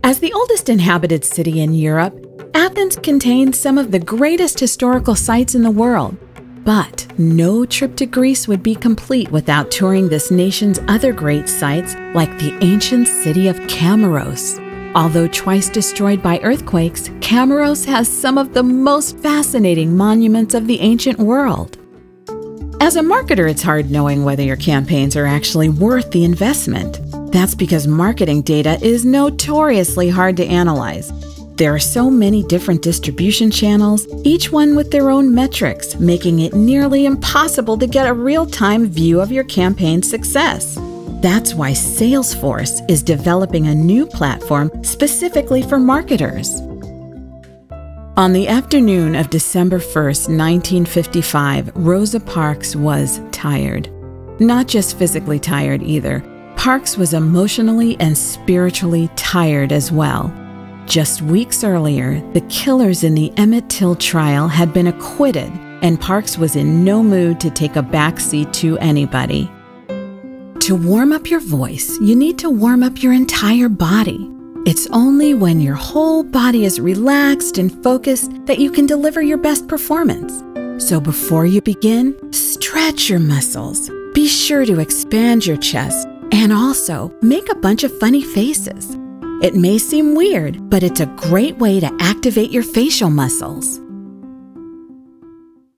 As the oldest inhabited city in Europe, Athens contains some of the greatest historical sites in the world. But no trip to Greece would be complete without touring this nation's other great sites, like the ancient city of Camaros. Although twice destroyed by earthquakes, Camaros has some of the most fascinating monuments of the ancient world. As a marketer, it's hard knowing whether your campaigns are actually worth the investment. That's because marketing data is notoriously hard to analyze. There are so many different distribution channels, each one with their own metrics, making it nearly impossible to get a real-time view of your campaign's success. That's why Salesforce is developing a new platform specifically for marketers. On the afternoon of December 1st, 1955, Rosa Parks was tired. Not just physically tired either. Parks was emotionally and spiritually tired as well. Just weeks earlier, the killers in the Emmett Till trial had been acquitted, and Parks was in no mood to take a backseat to anybody. To warm up your voice, you need to warm up your entire body. It's only when your whole body is relaxed and focused that you can deliver your best performance. So before you begin, stretch your muscles. Be sure to expand your chest, and also make a bunch of funny faces. It may seem weird, but it's a great way to activate your facial muscles.